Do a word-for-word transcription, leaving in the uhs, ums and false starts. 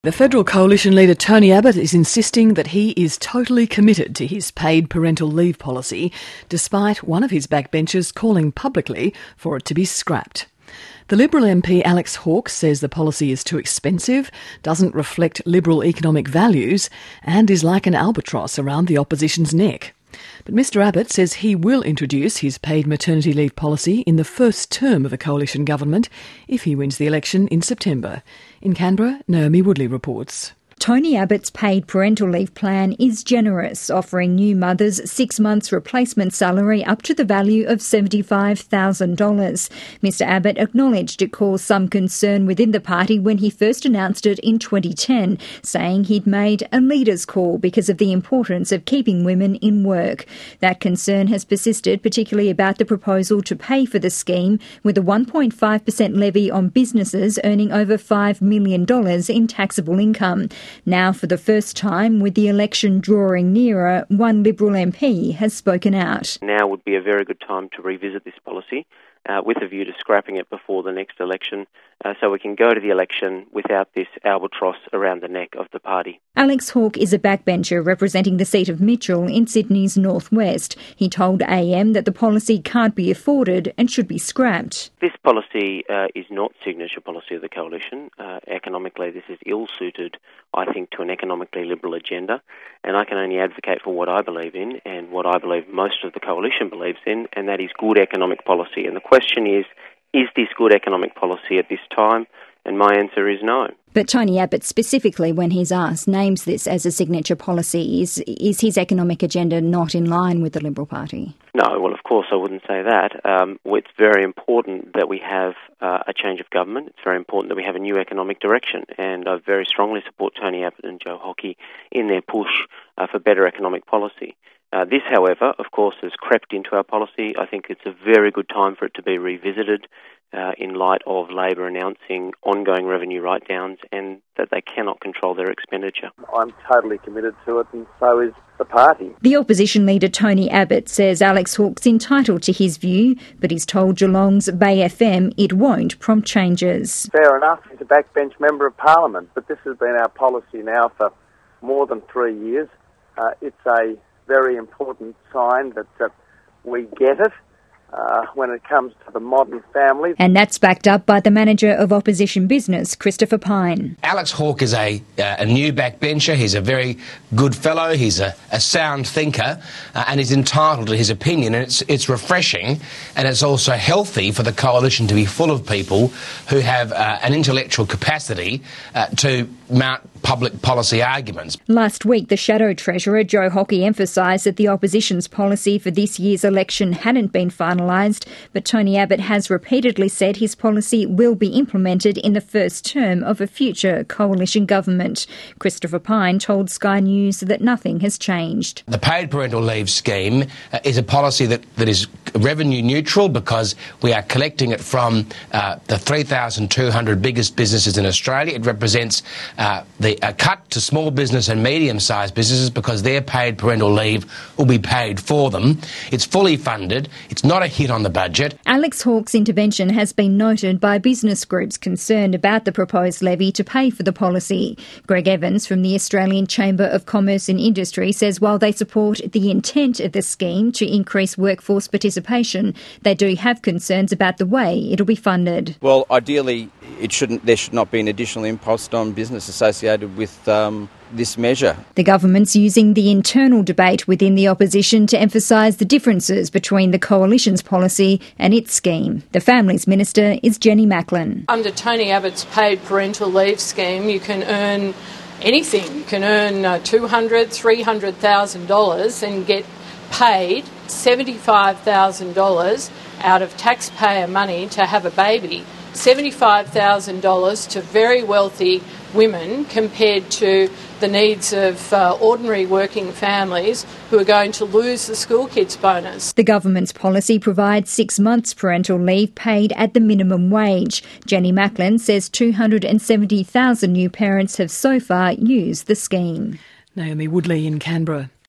The federal coalition leader Tony Abbott is insisting that he is totally committed to his paid parental leave policy, despite one of his backbenchers calling publicly for it to be scrapped. The Liberal M P Alex Hawke says the policy is too expensive, doesn't reflect Liberal economic values, and is like an albatross around the opposition's neck. But Mr Abbott says he will introduce his paid maternity leave policy in the first term of a coalition government if he wins the election in September. In Canberra, Naomi Woodley reports. Tony Abbott's paid parental leave plan is generous, offering new mothers six months replacement salary up to the value of seventy-five thousand dollars. Mr Abbott acknowledged it caused some concern within the party when he first announced it in twenty ten, saying he'd made a leader's call because of the importance of keeping women in work. That concern has persisted, particularly about the proposal to pay for the scheme with a one point five percent levy on businesses earning over five million dollars in taxable income. Now, for the first time, with the election drawing nearer, one Liberal M P has spoken out. Now would be a very good time to revisit this policy uh, with a view to scrapping it before the next election uh, so we can go to the election without this albatross around the neck of the party. Alex Hawke is a backbencher representing the seat of Mitchell in Sydney's northwest. He told A M that the policy can't be afforded and should be scrapped. This policy uh, is not signature policy of the coalition. Uh, economically, this is ill-suited, I think, to an economically liberal agenda, and I can only advocate for what I believe in and what I believe most of the coalition believes in, and that is good economic policy. And the question is, is this good economic policy at this time? And my answer is no. But Tony Abbott, specifically when he's asked, names this as a signature policy. Is, is his economic agenda not in line with the Liberal Party? No, well, of course I wouldn't say that. Um, it's very important that we have uh, a change of government. It's very important that we have a new economic direction, and I very strongly support Tony Abbott and Joe Hockey in their push uh, for better economic policy. Uh, this, however, of course, has crept into our policy. I think it's a very good time for it to be revisited uh, in light of Labor announcing ongoing revenue write-downs and that they cannot control their expenditure. I'm totally committed to it, and so is the party. The opposition leader Tony Abbott says Alex Hawke's entitled to his view, but he's told Geelong's Bay F M it won't prompt changes. Fair enough, he's a backbench member of Parliament, but this has been our policy now for more than three years. Uh, it's a very important sign that uh, we get it uh, when it comes to the modern family. And that's backed up by the manager of opposition business, Christopher Pyne. Alex Hawke is a, uh, a new backbencher. He's a very good fellow. He's a, a sound thinker uh, and he's entitled to his opinion. And it's, it's refreshing and it's also healthy for the coalition to be full of people who have uh, an intellectual capacity uh, to mount public policy arguments. Last week, the Shadow Treasurer, Joe Hockey, emphasised that the opposition's policy for this year's election hadn't been finalised, but Tony Abbott has repeatedly said his policy will be implemented in the first term of a future coalition government. Christopher Pyne told Sky News that nothing has changed. The paid parental leave scheme uh, is a policy that, that is revenue neutral because we are collecting it from uh, the three thousand two hundred biggest businesses in Australia. It represents uh, the a cut to small business and medium-sized businesses because their paid parental leave will be paid for them. It's fully funded. It's not a hit on the budget. Alex Hawke's intervention has been noted by business groups concerned about the proposed levy to pay for the policy. Greg Evans from the Australian Chamber of Commerce and Industry says while they support the intent of the scheme to increase workforce participation, they do have concerns about the way it'll be funded. Well, ideally, it shouldn't. There should not be an additional impost on business associated with um, this measure. The government's using the internal debate within the opposition to emphasise the differences between the coalition's policy and its scheme. The Families Minister is Jenny Macklin. Under Tony Abbott's paid parental leave scheme, you can earn anything. You can earn uh, two hundred thousand dollars, three hundred thousand dollars and get paid seventy-five thousand dollars out of taxpayer money to have a baby. seventy-five thousand dollars to very wealthy women compared to the needs of uh, ordinary working families who are going to lose the school kids bonus. The government's policy provides six months parental leave paid at the minimum wage. Jenny Macklin says two hundred seventy thousand new parents have so far used the scheme. Naomi Woodley in Canberra.